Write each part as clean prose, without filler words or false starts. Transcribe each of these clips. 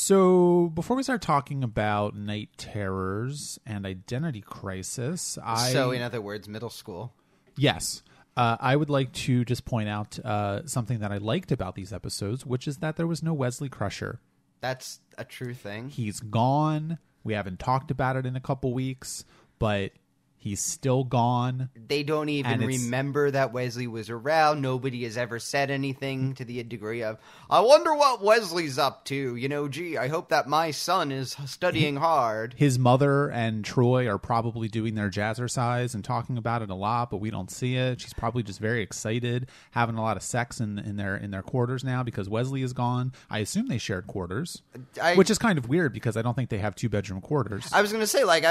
So before we start talking about Night Terrors and Identity Crisis, So in other words, middle school. Yes. I would like to just point out something that I liked about these episodes, which is that there was no Wesley Crusher. That's a true thing. He's gone. We haven't talked about it in a couple weeks, but he's still gone. They don't even remember that Wesley was around. Nobody has ever said anything to the degree of, I wonder what Wesley's up to. You know, gee, I hope that my son is studying hard. His mother and Troy are probably doing their jazzercise and talking about it a lot, but we don't see it. She's probably just very excited, having a lot of sex in their quarters now because Wesley is gone. I assume they shared quarters, which is kind of weird because I don't think they have 2-bedroom quarters. I was going to say, like,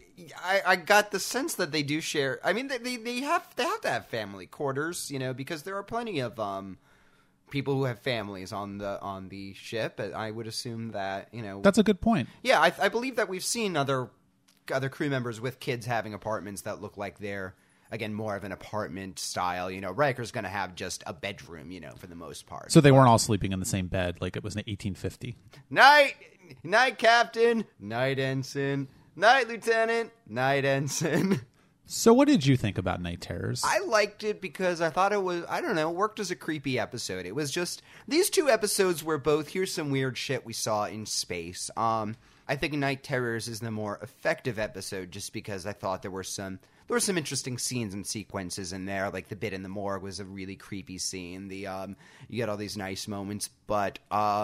I got the sense that they do share. I mean, they have to have family quarters, you know, because there are plenty of people who have families on the ship. I would assume that, you know, that's a good point. Yeah, I believe that we've seen other crew members with kids having apartments that look like they're, again, more of an apartment style. You know, Riker's going to have just a bedroom, you know, for the most part. So they weren't all sleeping in the same bed like it was in 1850. Night, Captain. Night, Ensign. Night, Lieutenant. Night, Ensign. So what did you think about Night Terrors? I liked it because I thought it was, I don't know, worked as a creepy episode. It was just, these two episodes were both, here's some weird shit we saw in space. I think Night Terrors is the more effective episode just because I thought there were some interesting scenes and sequences in there. Like the bit in the morgue was a really creepy scene. You get all these nice moments, but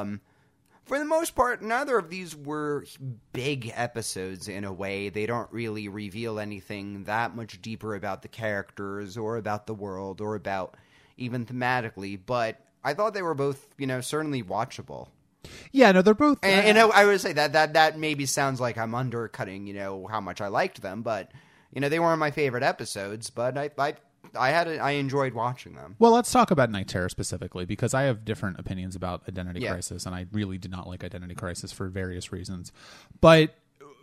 for the most part, neither of these were big episodes in a way. They don't really reveal anything that much deeper about the characters or about the world or about even thematically. But I thought they were both, you know, certainly watchable. Yeah, no, they're both. And I would say that maybe sounds like I'm undercutting, you know, how much I liked them. But, you know, they weren't my favorite episodes. But I enjoyed watching them. Well, let's talk about Night Terror specifically because I have different opinions about Identity Crisis, and I really did not like Identity Crisis for various reasons. But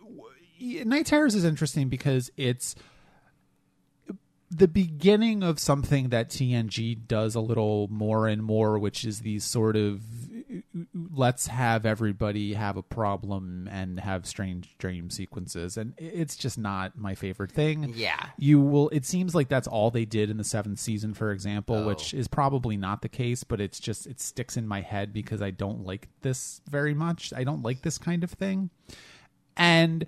Night Terrors is interesting because it's the beginning of something that TNG does a little more and more, which is these sort of let's have everybody have a problem and have strange dream sequences, and it's just not my favorite thing. Yeah, it seems like that's all they did in the 7th season, for example, which is probably not the case, but it sticks in my head because I don't like this very much. I don't like this kind of thing, and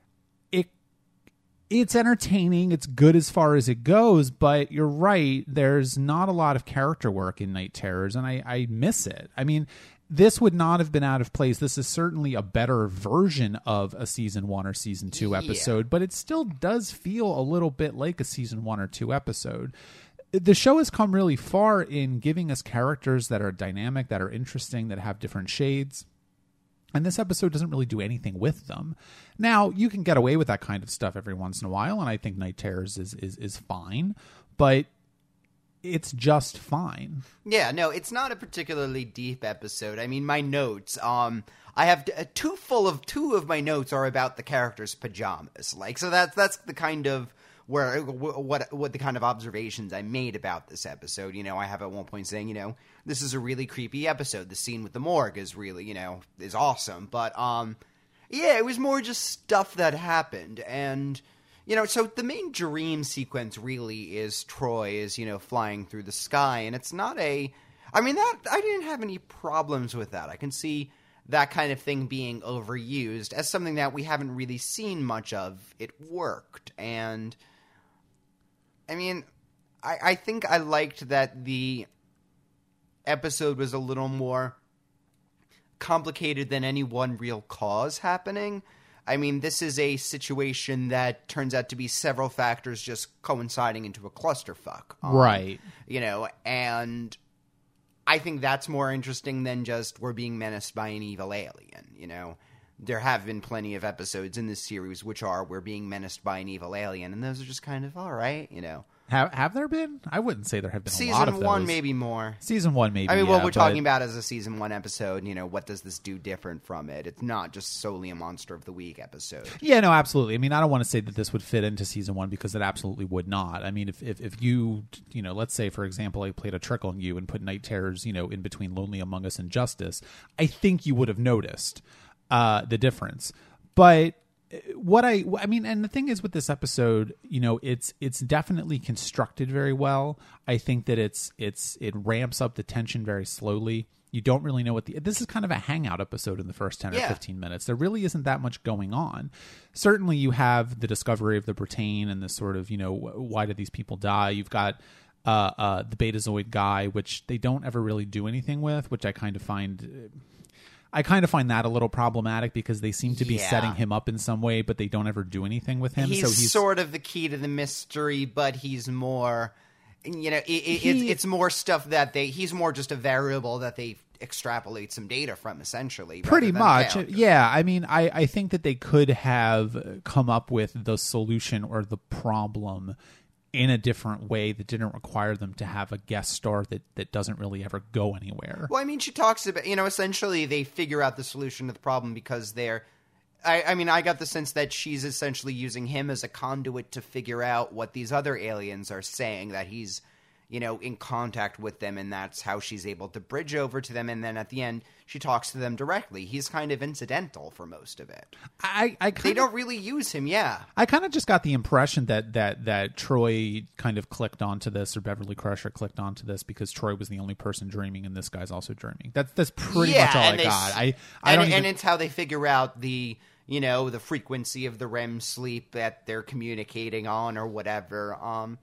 it's entertaining. It's good as far as it goes, but you're right. There's not a lot of character work in Night Terrors, and I miss it. I mean, this would not have been out of place. This is certainly a better version of a season 1 or season 2 episode, but it still does feel a little bit like a season 1 or 2 episode. The show has come really far in giving us characters that are dynamic, that are interesting, that have different shades. And this episode doesn't really do anything with them. Now, you can get away with that kind of stuff every once in a while, and I think Night Terrors is fine, but it's just fine. Yeah, no, it's not a particularly deep episode. I mean, my notes, I have two of my notes are about the characters' pajamas. Like, so that's the kind of what the kind of observations I made about this episode. You know, I have at one point saying, you know, this is a really creepy episode. The scene with the morgue is really, you know, is awesome. But, yeah, it was more just stuff that happened. And, you know, so the main dream sequence really is Troy is, you know, flying through the sky. And it's not I didn't have any problems with that. I can see that kind of thing being overused as something that we haven't really seen much of. It worked. And, I mean, I think I liked that the episode was a little more complicated than any one real cause happening. I mean, this is a situation that turns out to be several factors just coinciding into a clusterfuck. Right. You know, and I think that's more interesting than just we're being menaced by an evil alien, you know. There have been plenty of episodes in this series which are we're being menaced by an evil alien, and those are just kind of all right, you know. Have there been? I wouldn't say there have been a lot of those. Season 1, maybe more. Season 1, maybe. I mean, what we're talking about as a Season 1 episode, you know, what does this do different from it? It's not just solely a Monster of the Week episode. Yeah, no, absolutely. I mean, I don't want to say that this would fit into Season 1 because it absolutely would not. I mean, if you know, let's say, for example, I played a trick on you and put Night Terrors, you know, in between Lonely Among Us and Justice, I think you would have noticed. the difference. But what I mean, and the thing is with this episode, you know, it's definitely constructed very well. I think that it ramps up the tension very slowly. You don't really know what this is kind of a hangout episode in the first 10 or 15 minutes. There really isn't that much going on. Certainly you have the discovery of the Brittain and this sort of, you know, why did these people die? You've got the Betazoid guy, which they don't ever really do anything with, which I kind of find that a little problematic because they seem to be setting him up in some way, but they don't ever do anything with him. He's sort of the key to the mystery, but he's more, you know, it's more stuff that he's more just a variable that they extrapolate some data from, essentially. Pretty much. Yeah. I mean, I think that they could have come up with the solution or the problem in a different way that didn't require them to have a guest star that doesn't really ever go anywhere. Well, I mean, she talks about, you know, essentially they figure out the solution to the problem because I mean, I got the sense that she's essentially using him as a conduit to figure out what these other aliens are saying, that he's, you know, in contact with them, and that's how she's able to bridge over to them. And then at the end, she talks to them directly. He's kind of incidental for most of it. They don't really use him, I kind of just got the impression that Troy kind of clicked onto this, or Beverly Crusher clicked onto this because Troy was the only person dreaming, and this guy's also dreaming. That's pretty much all I got. And it's how they figure out the, you know, the frequency of the REM sleep that they're communicating on or whatever.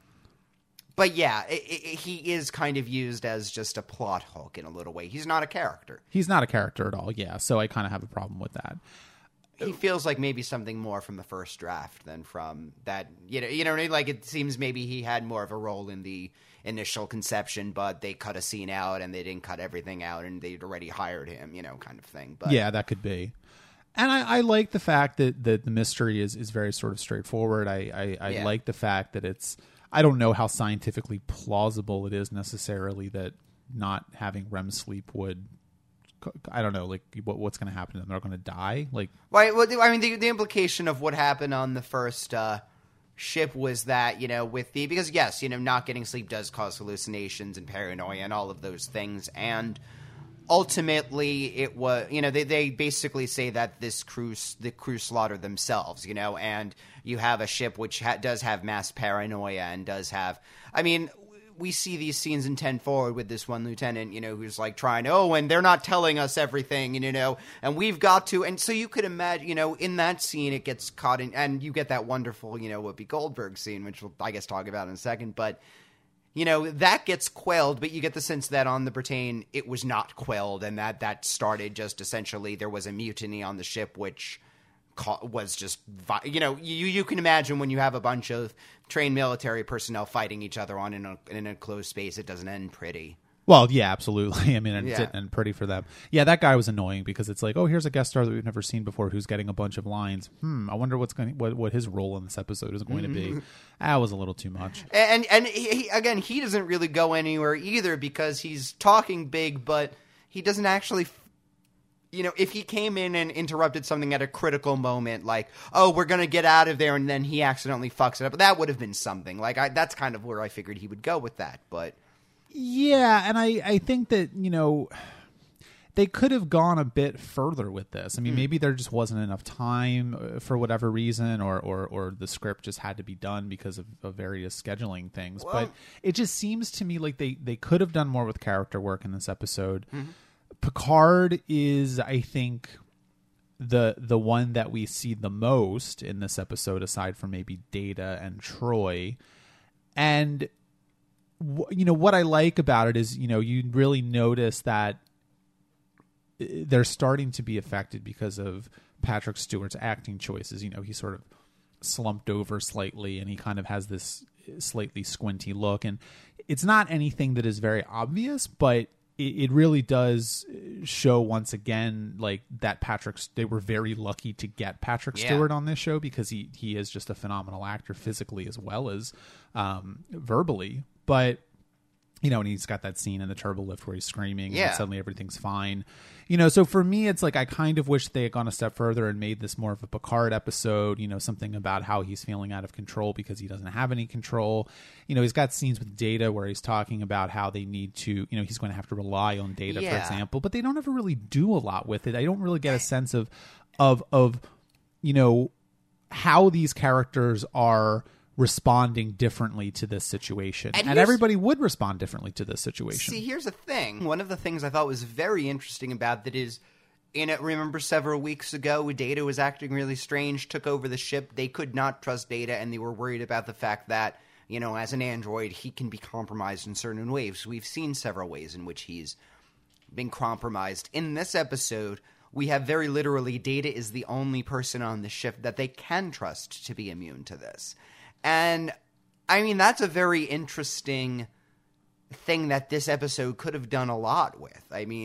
But yeah, he is kind of used as just a plot hook in a little way. He's not a character. He's not a character at all, yeah. So I kind of have a problem with that. He feels like maybe something more from the first draft than from that. You know what I mean? Like, it seems maybe he had more of a role in the initial conception, but they cut a scene out and they didn't cut everything out, and they'd already hired him, you know, kind of thing. But yeah, that could be. And I like the fact that the mystery is very sort of straightforward. I like the fact that it's. I don't know how scientifically plausible it is necessarily that not having REM sleep would. I don't know, like what's going to happen to them? They're going to die. Like, well, I mean, the implication of what happened on the first ship was that, you know, because yes, you know, not getting sleep does cause hallucinations and paranoia and all of those things, and ultimately it was, you know, they basically say that the crew slaughtered themselves, you know, and you have a ship which does have mass paranoia and does have, I mean, we see these scenes in 10 Forward with this one lieutenant, you know, who's like trying, and they're not telling us everything, and, you know, and we've got to, and so you could imagine, you know, in that scene it gets caught in, and you get that wonderful, you know, Whoopi Goldberg scene, which we'll, I guess, talk about in a second, but, you know, that gets quelled, but you get the sense that on the Brittain it was not quelled, and that started just essentially there was a mutiny on the ship, which was just, you know, you can imagine when you have a bunch of trained military personnel fighting each other in an enclosed space, it doesn't end pretty. Well, yeah, absolutely. I mean, it didn't end pretty for them. Yeah, that guy was annoying because it's like, here's a guest star that we've never seen before who's getting a bunch of lines. I wonder what his role in this episode is going to be. That was a little too much. And he doesn't really go anywhere either because he's talking big, but he doesn't actually. You know, if he came in and interrupted something at a critical moment, like, we're going to get out of there, and then he accidentally fucks it up, that would have been something. Like, that's kind of where I figured he would go with that, but. Yeah, and I think that, you know, they could have gone a bit further with this. I mean, maybe there just wasn't enough time for whatever reason, or the script just had to be done because of various scheduling things. Well, but it just seems to me like they could have done more with character work in this episode. Picard is, I think, the one that we see the most in this episode, aside from maybe Data and Troy. And, you know, what I like about it is, you know, you really notice that they're starting to be affected because of Patrick Stewart's acting choices. You know, he sort of slumped over slightly, and he kind of has this slightly squinty look. And it's not anything that is very obvious, but it really does show once again, like, that they were very lucky to get Patrick Stewart on this show because he is just a phenomenal actor physically as well as verbally. But and he's got that scene in the turbo lift where he's screaming Yeah. and suddenly everything's fine. So for me, it's like I kind of wish they had gone a step further and made this more of a Picard episode, something about how he's feeling out of control because he doesn't have any control. He's got scenes with Data where he's talking about how they need to, he's going to have to rely on Data, for Yeah. example, but they don't ever really do a lot with it. I don't really get a sense of how these characters are responding differently to this situation. And everybody would respond differently to this situation. See, here's the thing. One of the things I thought was very interesting about that is, remember several weeks ago, Data was acting really strange, took over the ship. They could not trust Data, and they were worried about the fact that, as an android, he can be compromised in certain ways. We've seen several ways in which he's been compromised. In this episode, we have very literally Data is the only person on the ship that they can trust to be immune to this. And, that's a very interesting thing that this episode could have done a lot with.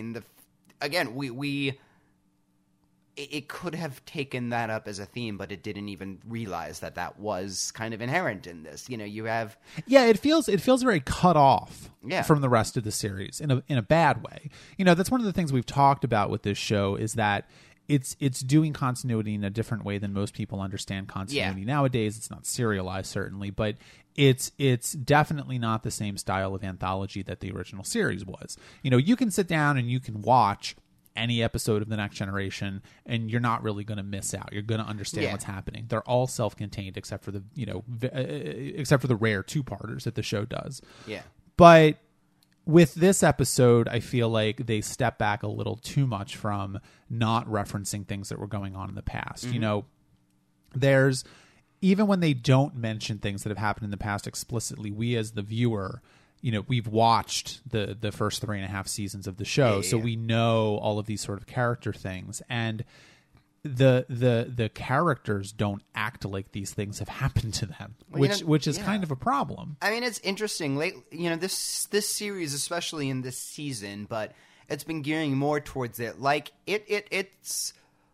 It could have taken that up as a theme, but it didn't even realize that was kind of inherent in this. You have... Yeah, it feels very cut off Yeah. from the rest of the series in a bad way. That's one of the things we've talked about with this show is that it's doing continuity in a different way than most people understand continuity nowadays. It's not serialized, certainly, but it's definitely not the same style of anthology that the original series was. You can sit down and you can watch any episode of The Next Generation and you're not really going to miss out. You're going to understand what's happening. They're all self-contained except for the rare two-parters that the show does. Yeah. But with this episode, I feel like they step back a little too much from not referencing things that were going on in the past. Mm-hmm. There's, even when they don't mention things that have happened in the past explicitly, we as the viewer, we've watched the first 3.5 seasons of the show, so we know all of these sort of character things, and the characters don't act like these things have happened to them, which is kind of a problem. It's interesting. This series, especially in this season, but it's been gearing more towards it. Like it's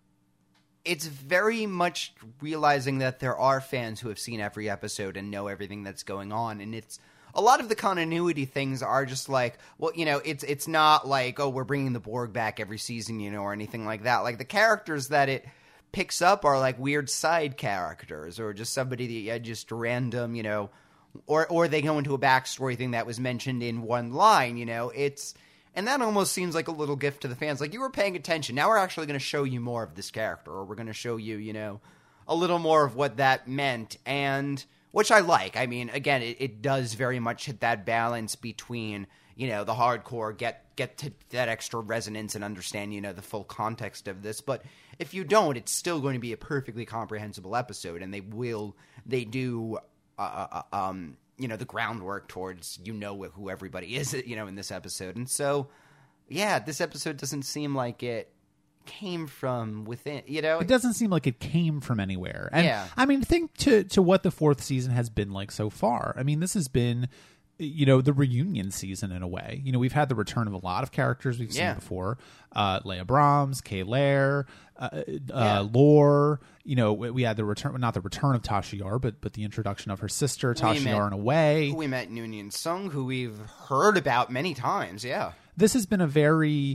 very much realizing that there are fans who have seen every episode and know everything that's going on, and it's a lot of the continuity things are just like, well, it's not like, oh, we're bringing the Borg back every season, or anything like that. Like, the characters that it picks up are like weird side characters or just somebody that just random, or they go into a backstory thing that was mentioned in one line, and that almost seems like a little gift to the fans. Like, you were paying attention. Now we're actually going to show you more of this character, or we're going to show you, a little more of what that meant, and which I like. Again, it does very much hit that balance between, the hardcore, get to that extra resonance and understand, the full context of this. But if you don't, it's still going to be a perfectly comprehensible episode, and they do, the groundwork towards, who everybody is, in this episode. And so, yeah, this episode doesn't seem like it came from within, It doesn't seem like it came from anywhere. And think to what the fourth season has been like so far. This has been, the reunion season in a way. We've had the return of a lot of characters we've seen before. Leia Brahms, Kay Lair, Lore. We had the return, not the return of Tasha Yar, but the introduction of her sister, Tasha Yar, in a way. We met Noonien Sung, who we've heard about many times, This has been a very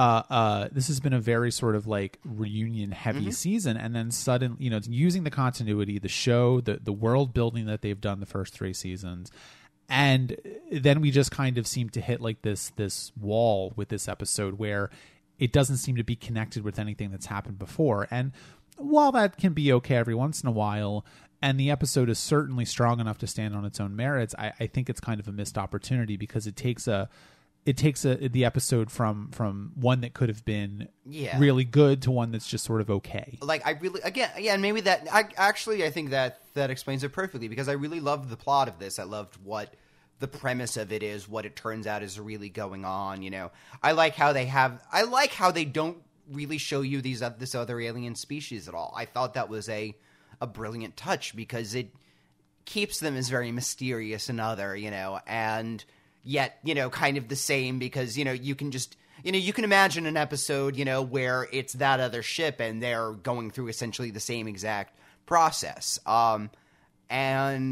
sort of like reunion heavy season, and then suddenly, it's using the continuity, the show, the world building that they've done the first 3 seasons, and then we just kind of seem to hit like this wall with this episode where it doesn't seem to be connected with anything that's happened before. And while that can be okay every once in a while, and the episode is certainly strong enough to stand on its own merits, I think it's kind of a missed opportunity because it takes the episode from one that could have been really good to one that's just sort of okay. Like, I really, again, and maybe that, I think that explains it perfectly, because I really loved the plot of this. I loved what the premise of it is, what it turns out is really going on, I like how they don't really show you this other alien species at all. I thought that was a brilliant touch, because it keeps them as very mysterious and other, and yet, kind of the same, because, you can just, you can imagine an episode, where it's that other ship and they're going through essentially the same exact process. And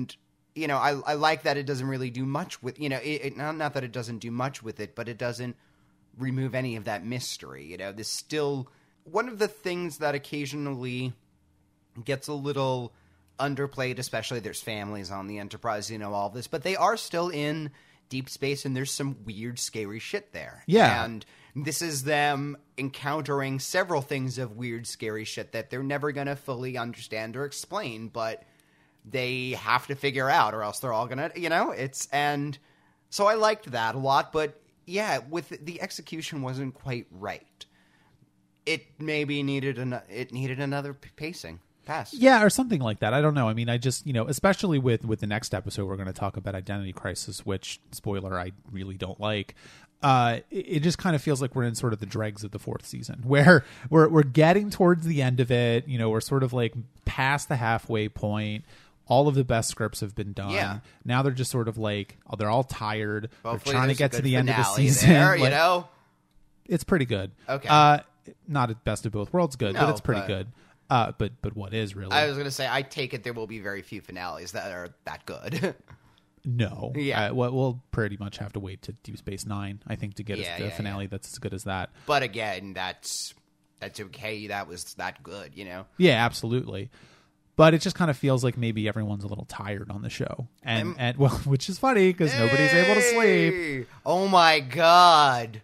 I like that it doesn't really do much with, not that it doesn't do much with it, but it doesn't remove any of that mystery. This still, one of the things that occasionally gets a little underplayed, especially there's families on the Enterprise, all this, but they are still in deep space and there's some weird, scary shit there. Yeah. And this is them encountering several things of weird, scary shit that they're never going to fully understand or explain, but they have to figure out or else they're all going to, and so I liked that a lot, but yeah, with the execution wasn't quite right. It maybe needed another pacing. Pass. Yeah, or something like that. I don't know. I mean, I just, especially with the next episode, we're going to talk about Identity Crisis, which, spoiler, I really don't like. It just kind of feels like we're in sort of the dregs of the fourth season, where we're getting towards the end of it. We're sort of like past the halfway point. All of the best scripts have been done. Yeah. Now they're just sort of like, they're all tired. Hopefully they're trying to get to the end of the season. There, It's pretty good. Okay. Not at best of both worlds good, No, but it's pretty good. But what is really? I was going to say, I take it there will be very few finales that are that good. No. Yeah. We'll pretty much have to wait to Deep Space Nine, I think, to get a finale that's as good as that. But again, that's okay. That was that good, Yeah, absolutely. But it just kind of feels like maybe everyone's a little tired on the show, and well, which is funny because nobody's able to sleep. Oh my god!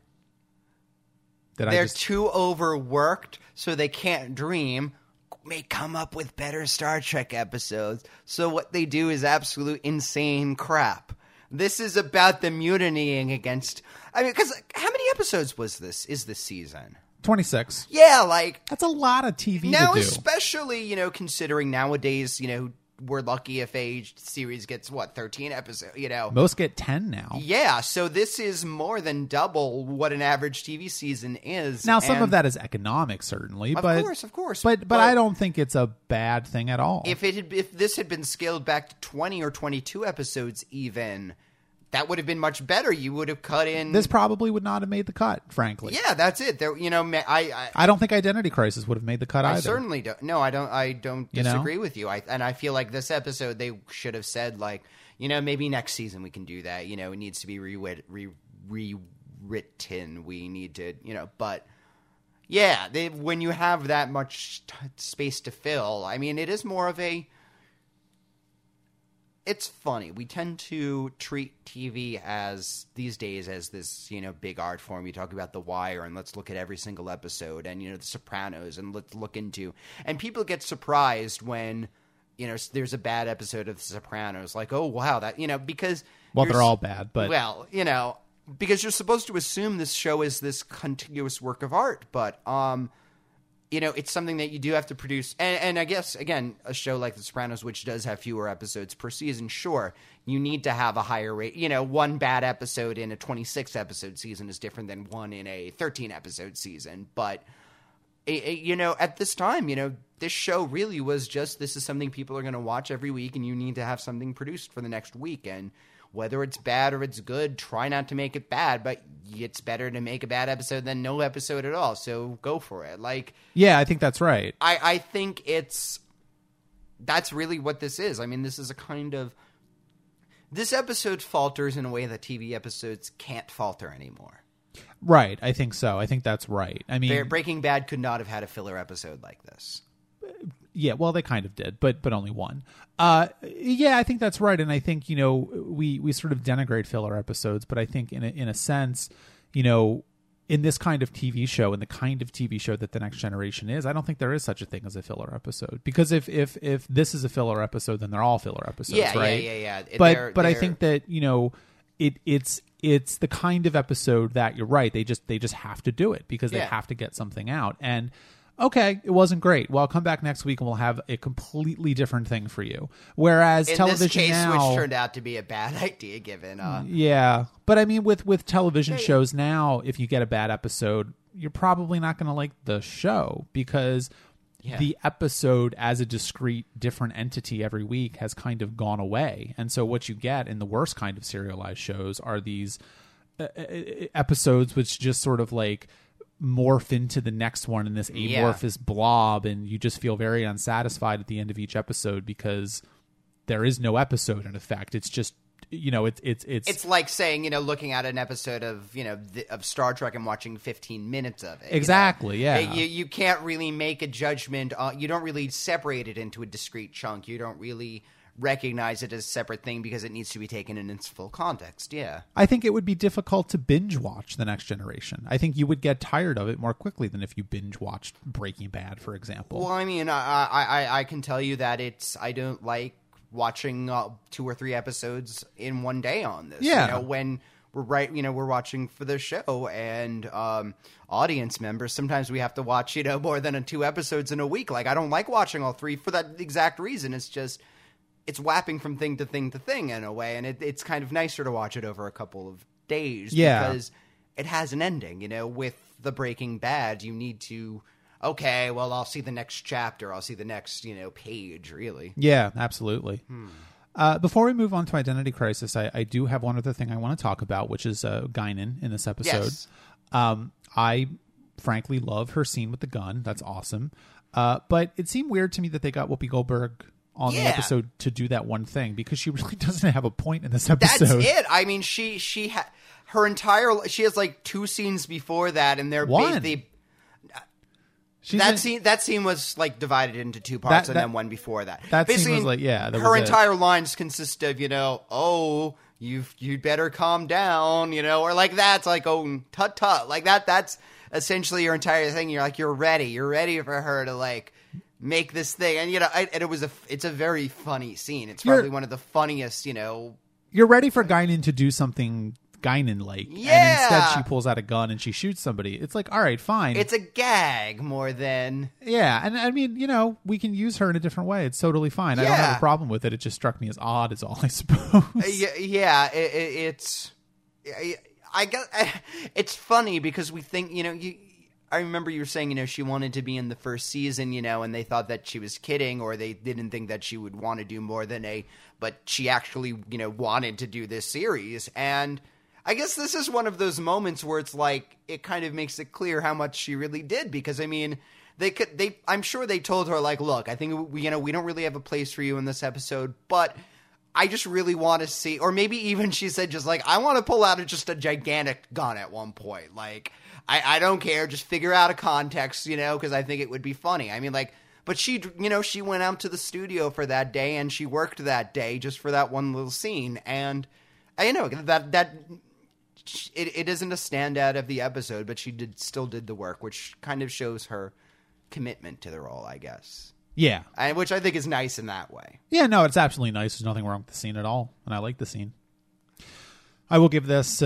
They're too overworked, so they can't dream. May come up with better Star Trek episodes. So what they do is absolute insane crap. This is about the mutinying against. I mean, because how many episodes is this season? 26. Yeah, that's a lot of TV now, to do. especially considering nowadays, we're lucky if a series gets 13 episodes. Most get 10 now. Yeah, so this is more than double what an average TV season is. Now, some of that is economic, certainly, of course. But I don't think it's a bad thing at all. If this had been scaled back to 20 or 22 episodes, even. That would have been much better. You would have cut in. This probably would not have made the cut, frankly. Yeah, that's it. There, I don't think Identity Crisis would have made the cut either. I certainly don't. No, I don't. I don't disagree with you. I feel like this episode they should have said maybe next season we can do that. It needs to be rewritten. We need to but yeah, when you have that much space to fill, I mean, it is more of a. It's funny. We tend to treat TV these days as this, big art form. You talk about The Wire and let's look at every single episode and, The Sopranos and let's look into. And people get surprised when, there's a bad episode of The Sopranos. Like, oh, wow, that, because. Well, they're all bad, but. Well, because you're supposed to assume this show is this contiguous work of art. But, it's something that you do have to produce. And I guess, again, a show like The Sopranos, which does have fewer episodes per season, sure, you need to have a higher rate. One bad episode in a 26-episode season is different than one in a 13-episode season. But, at this time, this show really was just, this is something people are going to watch every week, and you need to have something produced for the next week. And whether it's bad or it's good, try not to make it bad, but it's better to make a bad episode than no episode at all. So go for it. Yeah, I think that's right. I think that's really what this is. I mean, this is a kind of, this episode falters in a way that TV episodes can't falter anymore. Right. I think so. I think that's right. I mean, Breaking Bad could not have had a filler episode like this. Yeah, well, they kind of did, but only one. Yeah, I think that's right, and I think we sort of denigrate filler episodes, but I think in a sense, in this kind of TV show, and the kind of TV show that The Next Generation is, I don't think there is such a thing as a filler episode, because if this is a filler episode, then they're all filler episodes, right? Yeah. But I think that it's the kind of episode that you're right. They just have to do it because they have to get something out and. Okay, it wasn't great. Well, I'll come back next week and we'll have a completely different thing for you. Whereas in television this case, now, which turned out to be a bad idea, given yeah. But I mean, with television shows now, if you get a bad episode, you're probably not going to like the show because the episode as a discrete, different entity every week has kind of gone away. And so what you get in the worst kind of serialized shows are these episodes which just sort of morph into the next one in this amorphous blob, and you just feel very unsatisfied at the end of each episode because there is no episode in effect. It's just, It's like saying, looking at an episode of, of Star Trek and watching 15 minutes of it. Exactly, yeah. You can't really make a judgment. You don't really separate it into a discrete chunk. You don't really recognize it as a separate thing because it needs to be taken in its full context, yeah. I think it would be difficult to binge watch The Next Generation. I think you would get tired of it more quickly than if you binge watched Breaking Bad, for example. Well, I mean, I can tell you that I don't like watching 2 or 3 episodes in one day on this. Yeah. When we're watching for the show and audience members, sometimes we have to watch, more than 2 episodes in a week. Like, I don't like watching all 3 for that exact reason. It's whapping from thing to thing to thing in a way, and it's kind of nicer to watch it over a couple of days because it has an ending. With the Breaking Bad, you need to, okay, well, I'll see the next chapter, I'll see the next, page, really. Yeah, absolutely. Before we move on to Identity Crisis, I do have one other thing I want to talk about, which is Guinan in this episode. Yes. I frankly love her scene with the gun. That's awesome. But it seemed weird to me that they got Whoopi Goldberg on the episode to do that one thing because she really doesn't have a point in this episode. That's it. I mean, she has like 2 scenes before that, and they're one. That scene was like divided into 2 parts, and then one before that. That scene was like, her entire lines consist of, you'd better calm down, or like that's like, oh, tut tut, like that. That's essentially your entire thing. You're like, you're ready for her to like make this thing, and it's a very funny scene. It's probably one of the funniest. You're ready for Guinan to do something Guinan-like, and instead she pulls out a gun and she shoots somebody. It's like, all right, fine. It's a gag more than and I mean, we can use her in a different way. It's totally fine. I don't have a problem with it. It just struck me as odd, is all I suppose. I guess it's funny because we think I remember you were saying, she wanted to be in the first season, and they thought that she was kidding, or they didn't think that she would want to do more than but she actually, wanted to do this series. And I guess this is one of those moments where it's like, it kind of makes it clear how much she really did, because I mean, I'm sure they told her, like, look, I think we don't really have a place for you in this episode, but I just really want to see, or maybe even she said just like, I want to pull out just a gigantic gun at one point. Like, I don't care. Just figure out a context, because I think it would be funny. I mean, like, but she went out to the studio for that day and she worked that day just for that one little scene. And that it isn't a standout of the episode, but she still did the work, which kind of shows her commitment to the role, I guess. Yeah. Which I think is nice in that way. Yeah, no, it's absolutely nice. There's nothing wrong with the scene at all. And I like the scene. I will give this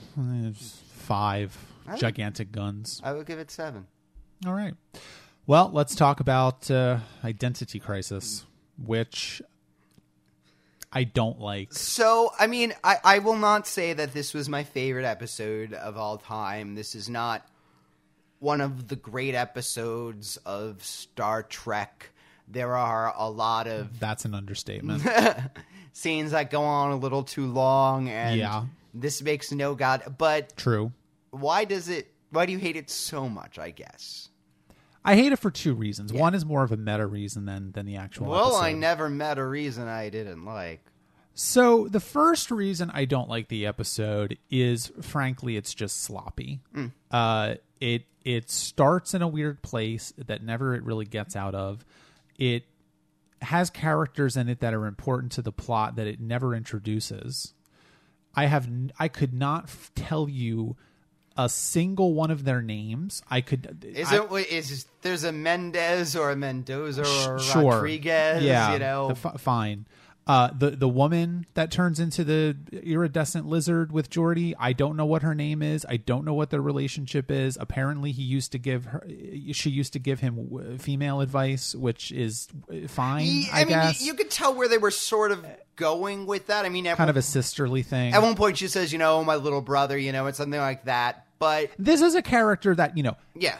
5 gigantic guns. I would give it 7. All right. Well, let's talk about Identity Crisis, which I don't like. So, I mean, I will not say that this was my favorite episode of all time. This is not one of the great episodes of Star Trek. There are a lot of... That's an understatement. Scenes that go on a little too long, and this makes no god... But... True. Why do you hate it so much, I guess? I hate it for 2 reasons. Yeah. One is more of a meta reason than the actual episode. I never met a reason I didn't like. So the first reason I don't like the episode is, frankly, it's just sloppy. It starts in a weird place that never it really gets out of. It has characters in it that are important to the plot that it never introduces. I could not tell you a single one of their names. There's a Mendez or a Mendoza or a sure. Rodriguez? Yeah, fine. The woman that turns into the iridescent lizard with Geordi, I don't know what her name is. I don't know what their relationship is. Apparently, she used to give him female advice, which is fine. I guess you could tell where they were sort of going with that. I mean, kind of a sisterly thing. At one point, she says, "My little brother," it's something like that. But this is a character that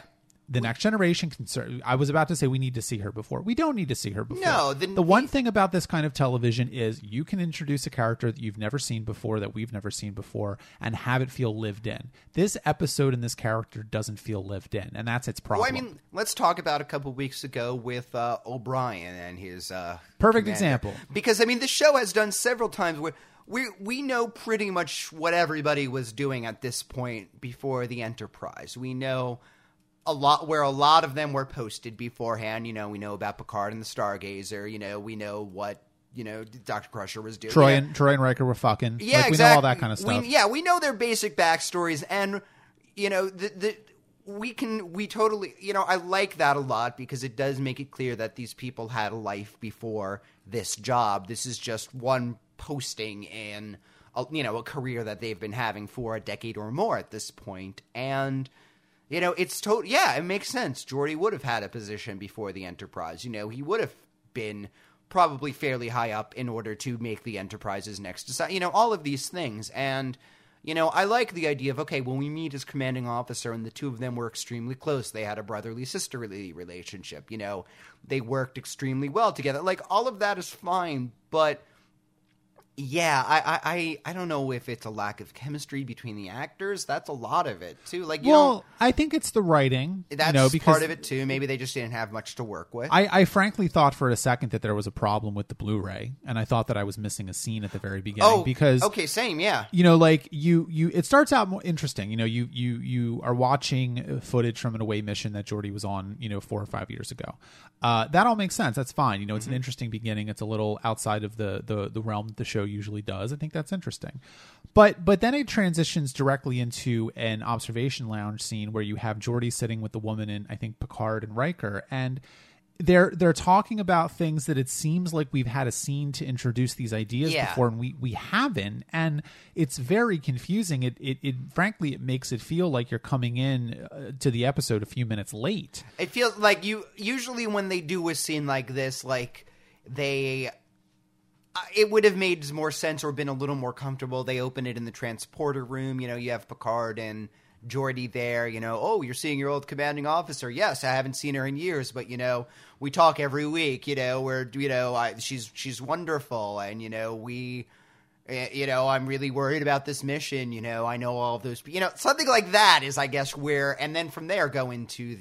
The Next Generation I was about to say we need to see her before. We don't need to see her before. No, the one thing about this kind of television is you can introduce a character that you've never seen before, that we've never seen before, and have it feel lived in. This episode and this character doesn't feel lived in, and that's its problem. Well, I mean, let's talk about a couple weeks ago with O'Brien and his perfect commander. Example. Because I mean, the show has done several times where we know pretty much what everybody was doing at this point before the Enterprise. We know a lot of them were posted beforehand. You know, we know about Picard and the Stargazer. You know, we know what, you know, Dr. Crusher was doing. Troy and Riker were fucking. Yeah, like, exactly. We know all that kind of stuff. We know their basic backstories, and you know, we totally, you know, I like that a lot because it does make it clear that these people had a life before this job. This is just one posting in, a career that they've been having for a decade or more at this point, and. You know, it makes sense. Geordi would have had a position before the Enterprise. You know, he would have been probably fairly high up in order to make the Enterprise's next design. You know, all of these things. And, you know, I like the idea of, okay, when we meet as commanding officer and the two of them were extremely close, they had a brotherly sisterly relationship. You know, they worked extremely well together. Like, all of that is fine, but... Yeah, I don't know if it's a lack of chemistry between the actors. That's a lot of it, too. Like, I think it's the writing. That's part of it, too. Maybe they just didn't have much to work with. I frankly thought for a second that there was a problem with the Blu-ray, and I thought that I was missing a scene at the very beginning. Because okay, same, yeah. You know, like, it starts out more interesting. You know, you are watching footage from an away mission that Geordi was on, 4 or 5 years ago. That all makes sense. That's fine. You know, it's an interesting beginning. It's a little outside of the realm that the show usually does. I think that's interesting. But then it transitions directly into an observation lounge scene where you have Geordi sitting with the woman in, I think, Picard and Riker, and they're talking about things that it seems like we've had a scene to introduce these ideas before, and we haven't, and it's very confusing. It frankly, it makes it feel like you're coming in to the episode a few minutes late. It feels like usually when they do a scene like this, like it would have made more sense or been a little more comfortable. They open it in the transporter room. You know, you have Picard and Geordi there. You know, oh, you're seeing your old commanding officer. Yes, I haven't seen her in years, but, you know, we talk every week, you know, where, you know, she's wonderful. And, you know, I'm really worried about this mission. You know, I know all of those, you know, something like that is, I guess, where, and then from there go into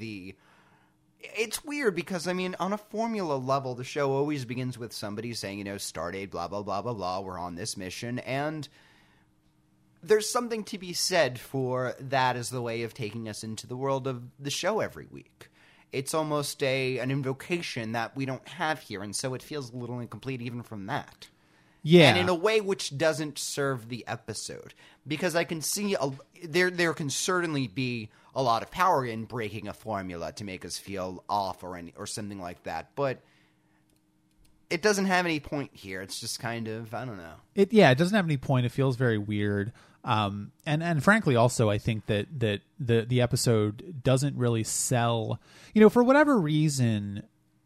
it's weird because, I mean, on a formula level, the show always begins with somebody saying, you know, Stardate, blah, blah, blah, blah, blah, we're on this mission. And there's something to be said for that as the way of taking us into the world of the show every week. It's almost an invocation that we don't have here, and so it feels a little incomplete even from that. Yeah. And in a way which doesn't serve the episode. Because I can see there can certainly be a lot of power in breaking a formula to make us feel off or something like that. But it doesn't have any point here. It's just kind of, I don't know. It doesn't have any point. It feels very weird. And frankly, also, I think that the episode doesn't really sell, you know, for whatever reason,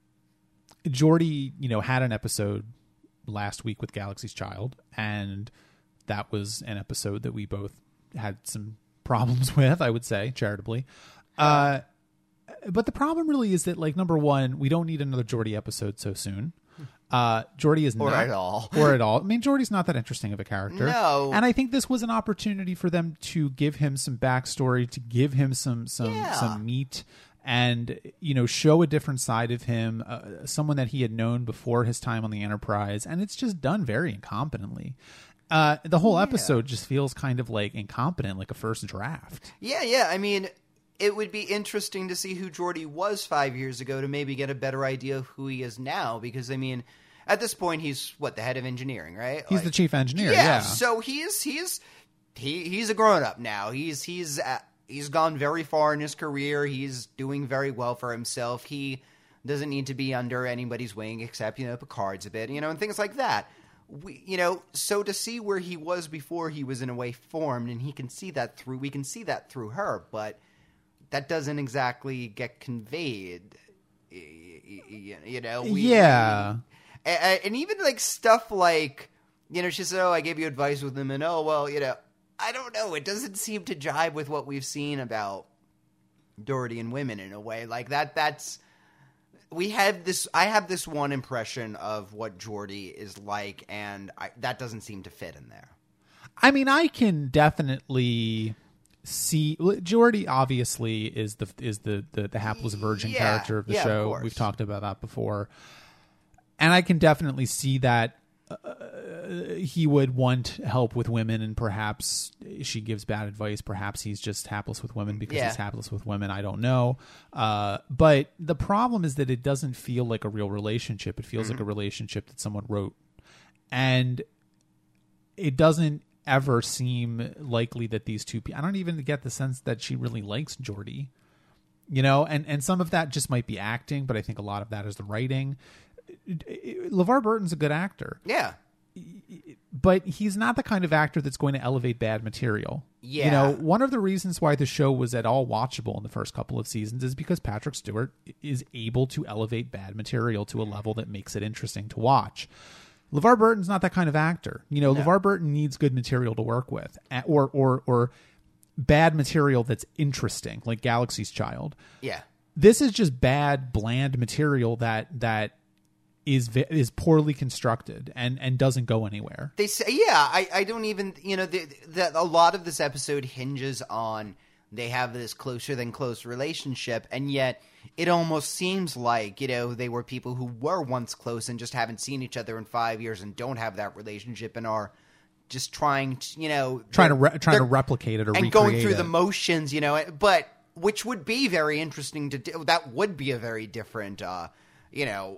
Geordi, you know, had an episode last week with Galaxy's Child, and that was an episode that we both had some problems with, I would say, charitably. But the problem really is that, like, number one, we don't need another Geordi episode so soon. Geordi is or not at all. or at all. I mean, Geordi's not that interesting of a character. No. And I think this was an opportunity for them to give him some backstory, to give him some meat, and, you know, show a different side of him, someone that he had known before his time on the Enterprise, and it's just done very incompetently. The whole episode just feels kind of like incompetent, like a first draft. Yeah. I mean, it would be interesting to see who Geordi was 5 years ago to maybe get a better idea of who he is now, because, I mean, at this point, he's, the head of engineering, right? He's the chief engineer, yeah. So he's a grown-up now. He's gone very far in his career. He's doing very well for himself. He doesn't need to be under anybody's wing except, you know, Picard's a bit, you know, and things like that. So to see where he was before he was in a way formed, and we can see that through her, but that doesn't exactly get conveyed, you know? And even like stuff like, you know, she said, oh, I gave you advice with him, and oh, well, you know, I don't know. It doesn't seem to jibe with what we've seen about Doherty and women in a way like that. I have this one impression of what Geordi is like, and that doesn't seem to fit in there. I mean, I can definitely see Geordi obviously is the hapless virgin character of the show. We've talked about that before. And I can definitely see that he would want help with women, and perhaps she gives bad advice. Perhaps he's just hapless with women because he's hapless with women. I don't know. But the problem is that it doesn't feel like a real relationship. It feels like a relationship that someone wrote. And it doesn't ever seem likely that these two people... I don't even get the sense that she really likes Geordi. You know, and some of that just might be acting, but I think a lot of that is the writing. LeVar Burton's a good actor. Yeah. But he's not the kind of actor that's going to elevate bad material. Yeah. You know, one of the reasons why the show was at all watchable in the first couple of seasons is because Patrick Stewart is able to elevate bad material to a level that makes it interesting to watch. LeVar Burton's not that kind of actor. You know, LeVar Burton needs good material to work with, or bad material that's interesting, like Galaxy's Child. Yeah. This is just bad, bland material that is poorly constructed and doesn't go anywhere. They say, I don't even, you know, a lot of this episode hinges on they have this closer than close relationship, and yet it almost seems like, you know, they were people who were once close and just haven't seen each other in 5 years and don't have that relationship and are just trying to, you know, trying to replicate it or and recreate going through it. the motions, you know, but which would be very interesting to do. That would be a very different, you know.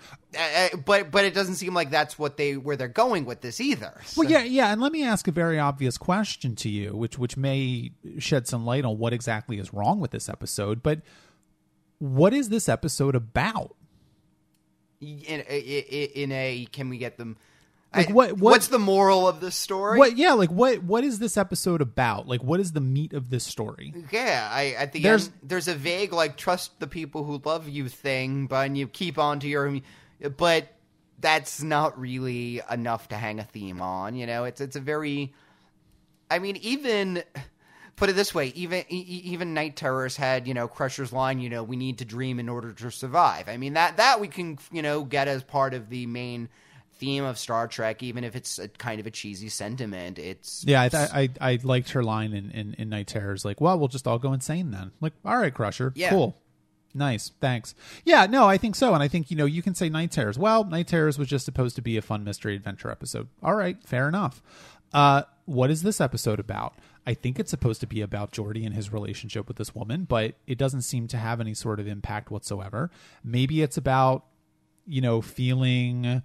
But it doesn't seem like that's where they're going with this either. So. Well, yeah, and let me ask a very obvious question to you, which may shed some light on what exactly is wrong with this episode. But what is this episode about? Can we get them? Like what's the moral of this story? What is this episode about? Like, what is the meat of this story? Yeah, at the end, there's a vague, like, trust the people who love you thing, but you keep on to your... But that's not really enough to hang a theme on, you know? It's a very... I mean, even... Put it this way, even Night Terrors had, you know, Crusher's line, you know, we need to dream in order to survive. I mean, that we can, you know, get as part of the main... theme of Star Trek, even if it's a kind of a cheesy sentiment. I liked her line in Night Terrors, like, well, we'll just all go insane then. Like, all right, Crusher, cool, nice, thanks. Yeah, no, I think so, and I think, you know, you can say Night Terrors. Well, Night Terrors was just supposed to be a fun mystery adventure episode. All right, fair enough. What is this episode about? I think it's supposed to be about Geordi and his relationship with this woman, but it doesn't seem to have any sort of impact whatsoever. Maybe it's about, you know, feeling...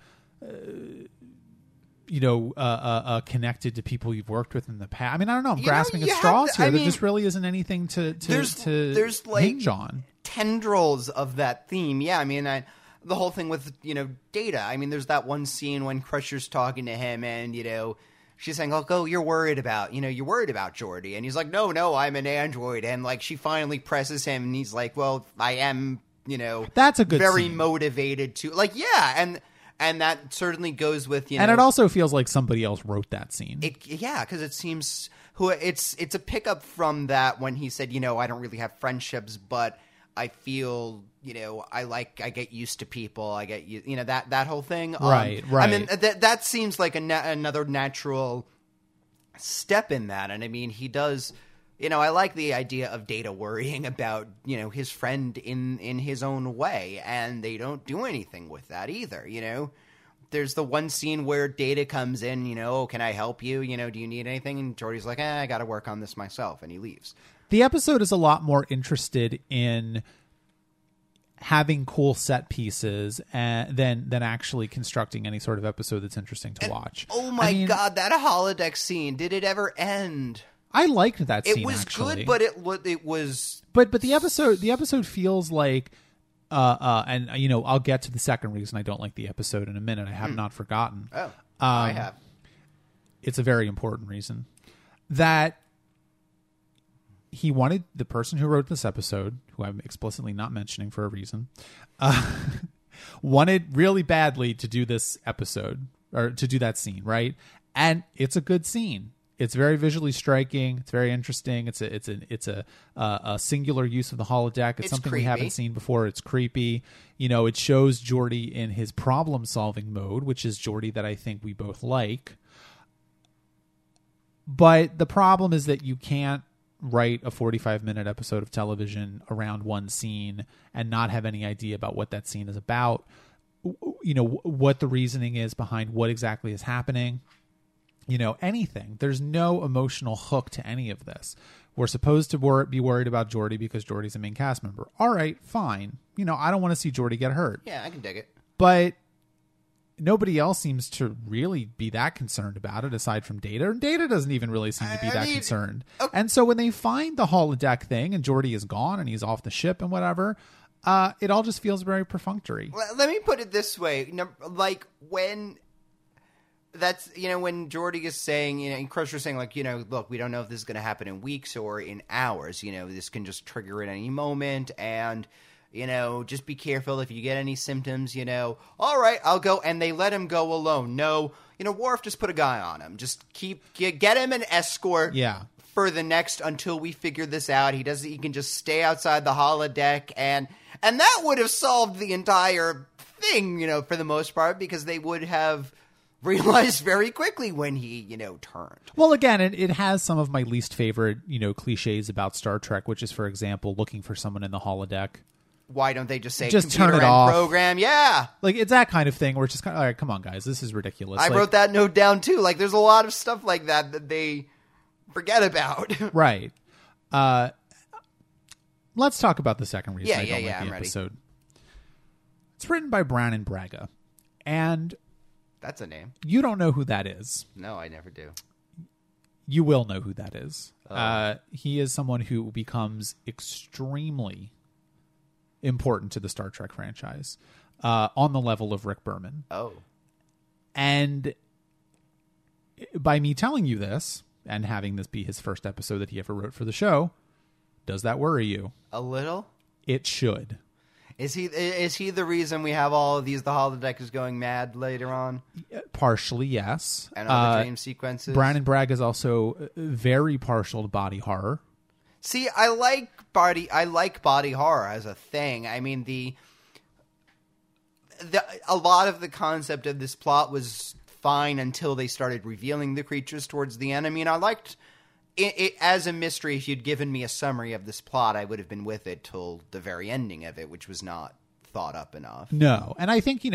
connected to people you've worked with in the past. I mean, I don't know. I'm grasping at straws here. There just really isn't anything to there's like hinge on. Tendrils of that theme. Yeah, I mean, the whole thing with, you know, Data. I mean, there's that one scene when Crusher's talking to him and, you know, she's saying, oh, you're worried about Geordi. And he's like, no, I'm an android. And, like, she finally presses him and he's like, well, I am, you know, that's a good very scene. Motivated to, like, yeah, and that certainly goes with, you know... And it also feels like somebody else wrote that scene. Because it seems... It's a pickup from that when he said, you know, I don't really have friendships, but I feel, you know, I get used to people. I get, you know, that whole thing. Right. I mean, that seems like another natural step in that. And I mean, he does... You know, I like the idea of Data worrying about, you know, his friend in his own way, and they don't do anything with that either, you know? There's the one scene where Data comes in, you know, oh, can I help you? You know, do you need anything? And Geordi's like, I got to work on this myself, and he leaves. The episode is a lot more interested in having cool set pieces than actually constructing any sort of episode that's interesting to watch. Oh my God, that holodeck scene, did it ever end? I liked that scene. It was actually good, but it was. But the episode feels like, and you know, I'll get to the second reason I don't like the episode in a minute. I have not forgotten. Oh, I have. It's a very important reason that he wanted the person who wrote this episode, who I'm explicitly not mentioning for a reason, wanted really badly to do this episode or to do that scene, right? And it's a good scene. It's very visually striking. It's very interesting. It's a singular use of the holodeck. It's something creepy. we haven't seen before. It's creepy. It shows Geordi in his problem-solving mode, which is Geordi that I think we both like. But the problem is that you can't write a 45-minute episode of television around one scene and not have any idea about what that scene is about, what the reasoning is behind what exactly is happening. Anything. There's no emotional hook to any of this. We're supposed to be worried about Geordi because Geordi's a main cast member. All right, fine. I don't want to see Geordi get hurt. Yeah, I can dig it. But nobody else seems to really be that concerned about it aside from Data. And Data doesn't even really seem to be concerned. Okay. And so when they find the holodeck thing and Geordi is gone and he's off the ship and whatever, it all just feels very perfunctory. Let me put it this way. Like when... That's, when Geordi is saying, and Crusher's saying, like, look, we don't know if this is going to happen in weeks or in hours. This can just trigger at any moment. And, just be careful if you get any symptoms, all right, I'll go. And they let him go alone. No, Worf just put a guy on him. Just get him an escort. Yeah. For the next, until we figure this out. He can just stay outside the holodeck. And that would have solved the entire thing, for the most part, because they would have realized very quickly when he, turned. Well, again, it has some of my least favorite, cliches about Star Trek, which is, for example, looking for someone in the holodeck. Why don't they just say just turn it off? Program, yeah. Like, it's that kind of thing where it's just kind of, all right, come on, guys, this is ridiculous. I wrote that note down too. Like, there's a lot of stuff like that they forget about. Right. Let's talk about the second reason I don't like the episode. It's written by Brannon Braga, and that's a name. You don't know who that is. No, I never do. You will know who that is. He is someone who becomes extremely important to the Star Trek franchise on the level of Rick Berman. Oh. And by me telling you this and having this be his first episode that he ever wrote for the show, does that worry you? A little? It should. Is he the reason we have all of these, the holodeck is going mad later on? Partially, yes. And all the dream sequences? Brannon Braga is also very partial to body horror. See, I like body horror as a thing. I mean, a lot of the concept of this plot was fine until they started revealing the creatures towards the end. I mean, I liked it as a mystery. If you'd given me a summary of this plot, I would have been with it till the very ending of it, which was not thought up enough. No, and I think,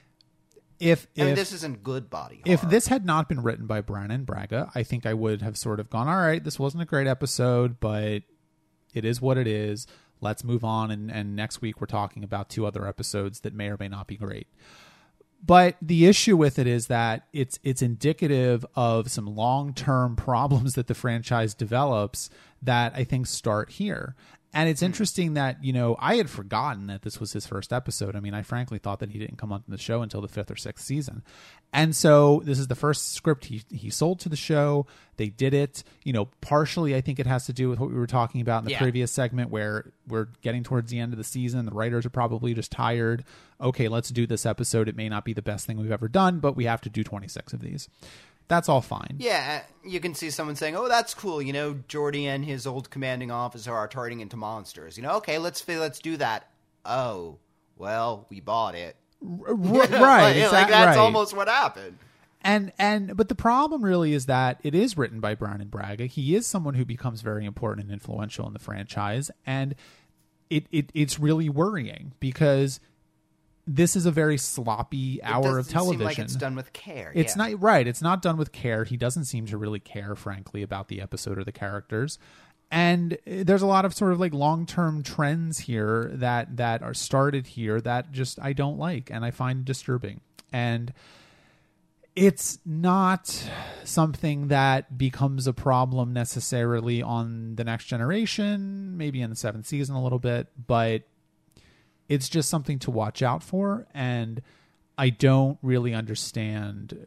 if this isn't good body horror. If this had not been written by Brannon Braga, I think I would have sort of gone, all right, this wasn't a great episode, but it is what it is. Let's move on, and next week we're talking about 2 other episodes that may or may not be great. But the issue with it is that it's indicative of some long-term problems that the franchise develops that I think start here. And it's interesting that, I had forgotten that this was his first episode. I mean, I frankly thought that he didn't come onto the show until the 5th or 6th season. And so this is the first script he sold to the show. They did it. Partially I think it has to do with what we were talking about in the previous segment, where we're getting towards the end of the season. The writers are probably just tired. Okay, let's do this episode. It may not be the best thing we've ever done, but we have to do 26 of these. That's all fine. Yeah, you can see someone saying, oh, that's cool. Geordi and his old commanding officer are turning into monsters. Okay, let's do that. Oh, well, we bought it. Right. That's almost what happened. But the problem really is that it is written by Brannon Braga. He is someone who becomes very important and influential in the franchise. And it's really worrying because this is a very sloppy hour of television. Seem like it's done with care. It's not right. It's not done with care. He doesn't seem to really care, frankly, about the episode or the characters. And there's a lot of sort of like long-term trends here that are started here that just I don't like and I find disturbing. And it's not something that becomes a problem necessarily on the Next Generation, maybe in the 7th season a little bit, but it's just something to watch out for, and I don't really understand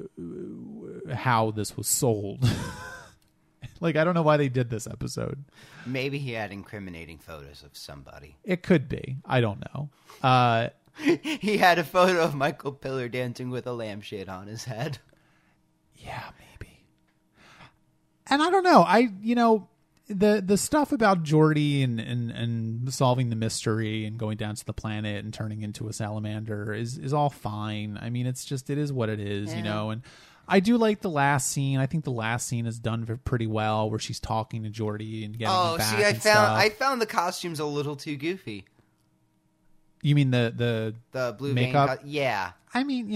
how this was sold. Like, I don't know why they did this episode. Maybe he had incriminating photos of somebody. It could be. I don't know. He had a photo of Michael Piller dancing with a lampshade on his head. Yeah, maybe. And I don't know. The stuff about Geordi and solving the mystery and going down to the planet and turning into a salamander is all fine. I mean, it is what it is, and I do like the last scene. I think the last scene is done pretty well, where she's talking to Geordi and getting him back. I found the costumes a little too goofy. You mean the blue makeup? Yeah. I mean,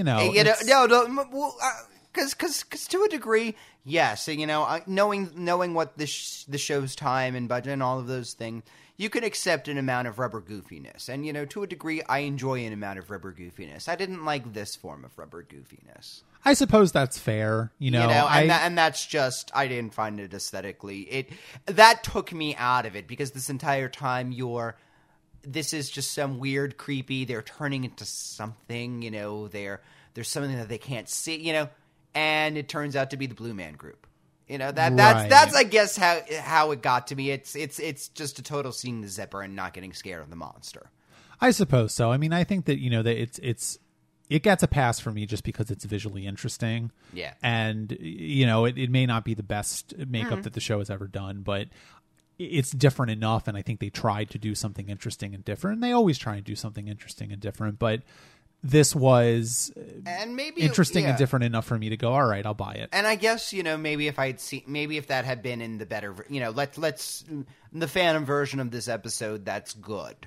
because to a degree, yes. Knowing what the show's time and budget and all of those things, you can accept an amount of rubber goofiness. And to a degree, I enjoy an amount of rubber goofiness. I didn't like this form of rubber goofiness. I suppose that's fair. And that's just, I didn't find it aesthetically. That took me out of it, because this entire time this is just some weird, creepy, they're turning into something, there's something that they can't see, and it turns out to be the Blue Man Group. That's I guess how it got to me. It's just a total seeing the zipper and not getting scared of the monster. I suppose so. I mean, I think that that it gets a pass for me just because it's visually interesting. Yeah. And it may not be the best makeup that the show has ever done, but it's different enough, and I think they tried to do something interesting and different. They always try and do something interesting and different, but this was interesting and different enough for me to go, all right, I'll buy it. And I guess, maybe if that had been in the better, let's the Phantom version of this episode, that's good.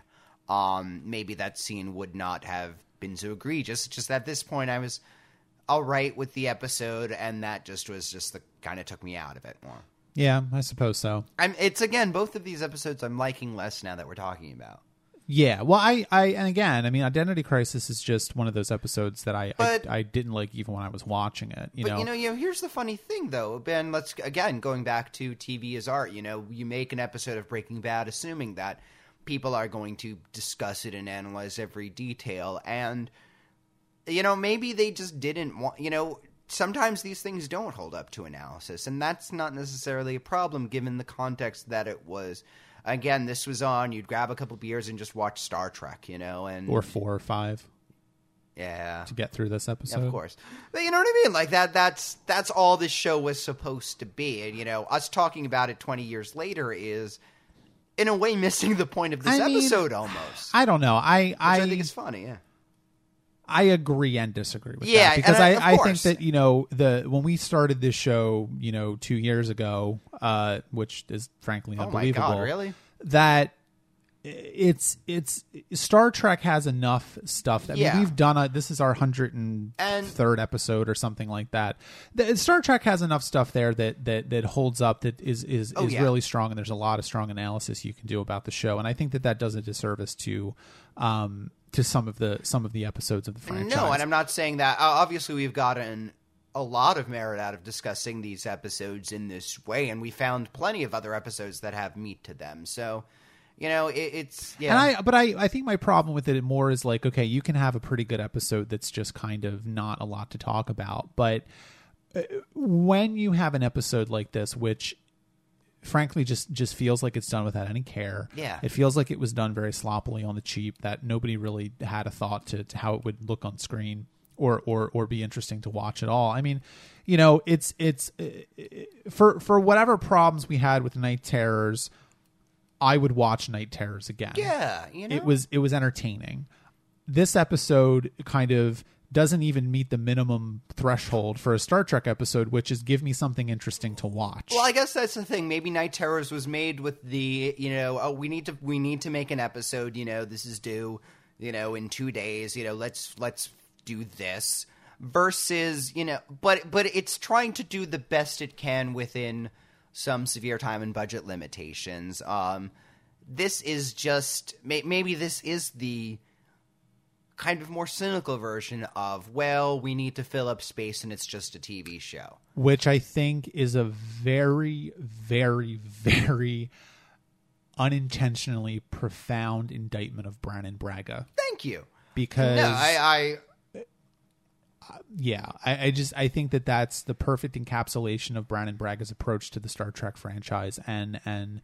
Maybe that scene would not have been so egregious. Just at this point, I was all right with the episode, and that just the kind of took me out of it more. Yeah, I suppose so. It's again, both of these episodes I'm liking less now that we're talking about. Yeah, well, and again, I mean, Identity Crisis is just one of those episodes that I didn't like even when I was watching it. Here's the funny thing, though, Ben. Let's again going back to TV as art. You make an episode of Breaking Bad, assuming that people are going to discuss it and analyze every detail, and maybe they just didn't want. Sometimes these things don't hold up to analysis, and that's not necessarily a problem given the context that it was. Again, this was on, you'd grab a couple beers and just watch Star Trek, and or 4 or 5. Yeah. To get through this episode. Of course. But you know what I mean? Like that's all this show was supposed to be. And us talking about it 20 years later is in a way missing the point of this episode almost. I don't know. I think it's funny, yeah. I agree and disagree with that, because I think that when we started this show 2 years ago, which is frankly unbelievable. Oh my God, really? That it's Star Trek has enough stuff that we've done. This is our 103rd episode or something like that. Star Trek has enough stuff there that holds up, that is really strong, and there's a lot of strong analysis you can do about the show, and I think that does a disservice to some of the episodes of the franchise. No, and I'm not saying that. Obviously, we've gotten a lot of merit out of discussing these episodes in this way, and we found plenty of other episodes that have meat to them. So, it's yeah. But I think my problem with it more is like, okay, you can have a pretty good episode that's just kind of not a lot to talk about, but when you have an episode like this, which frankly just feels like it's done without any care. Yeah. It feels like it was done very sloppily on the cheap, that nobody really had a thought to how it would look on screen or be interesting to watch at all. I mean, it's for whatever problems we had with Night Terrors, I would watch Night Terrors again. Yeah, It was entertaining. This episode kind of doesn't even meet the minimum threshold for a Star Trek episode, which is give me something interesting to watch. Well, I guess that's the thing. Maybe Night Terrors was made with the, we need to make an episode, this is due, in 2 days, let's do this, versus, but it's trying to do the best it can within some severe time and budget limitations. This is just, maybe this is the kind of more cynical version of, well, we need to fill up space and it's just a TV show. Which I think is a very, very, very unintentionally profound indictment of Brannon Braga. Thank you. Because... No, I think that's the perfect encapsulation of Brannon Braga's approach to the Star Trek franchise, and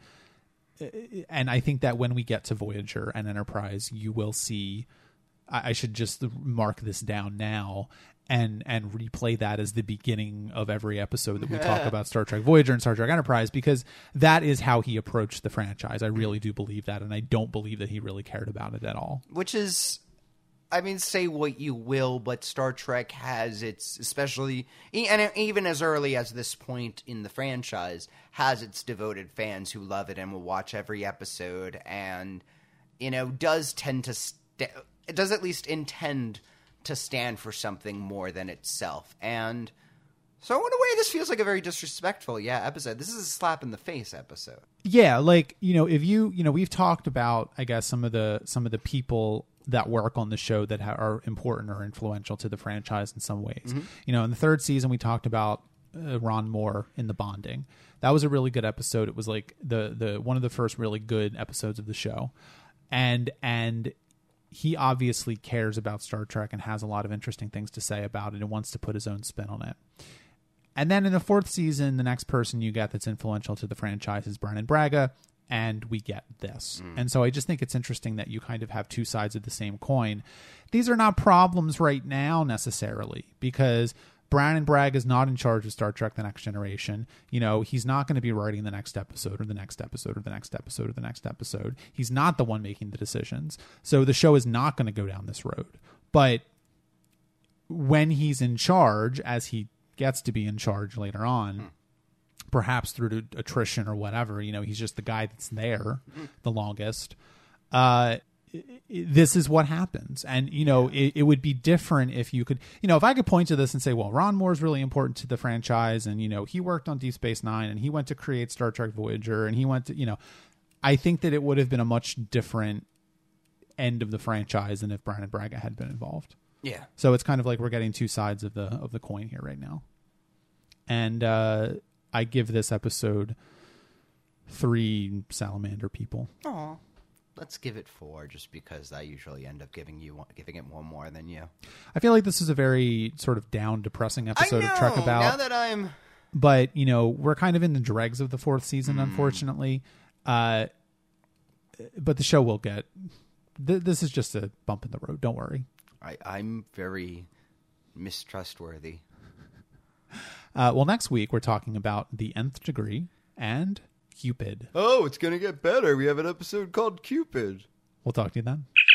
I think that when we get to Voyager and Enterprise, you will see... I should just mark this down now. and replay that as the beginning of every episode that we talk about Star Trek Voyager and Star Trek Enterprise, because that is how he approached the franchise. I really do believe that, and I don't believe that he really cared about it at all. Which is, I mean, say what you will, but Star Trek has its, especially, and even as early as this point in the franchise, has its devoted fans who love it and will watch every episode, and, you know, does tend to, it does at least intend to stand for something more than itself. And so in a way, this feels like a very disrespectful, episode. This is a slap in the face episode. Yeah, like, you know, if you know, we've talked about, I guess, some of the people that work on the show that are important or influential to the franchise in some ways. Mm-hmm. You know, in the third season, we talked about Ron Moore in The Bonding. That was a really good episode. It was like the one of the first really good episodes of the show. And he obviously cares about Star Trek and has a lot of interesting things to say about it and wants to put his own spin on it. And then in the fourth season, the next person you get that's influential to the franchise is Brannon Braga, and we get this. And so I just think it's interesting that you kind of have two sides of the same coin. These are not problems right now necessarily, because Brannon Braga is not in charge of Star Trek The Next Generation. You know, he's not going to be writing the next episode or the next episode or the next episode or the next episode. He's not the one making the decisions. So the show is not going to go down this road. But when he's in charge, as he gets to be in charge later on, perhaps through attrition or whatever, you know, he's just the guy that's there the longest. This is what happens. And, you know, it would be different if you could, you know, if I could point to this and say, well, Ron Moore is really important to the franchise, and, you know, he worked on Deep Space Nine, and he went to create Star Trek Voyager, and he went to, you know, I think that it would have been a much different end of the franchise than if Brannon Braga had been involved. Yeah. So it's kind of like we're getting two sides of the coin here right now. And I give this episode 3 salamander people. Aw. Let's give it 4, just because I usually end up giving it one more than you. I feel like this is a very sort of down, depressing episode of Trek About. Now that I'm... But, you know, we're kind of in the dregs of the fourth season, unfortunately. But the show will get... This is just a bump in the road. Don't worry. I'm very mistrustworthy. Well, next week we're talking about The Nth Degree and Cupid. Oh, it's going to get better. We have an episode called Cupid. We'll talk to you then.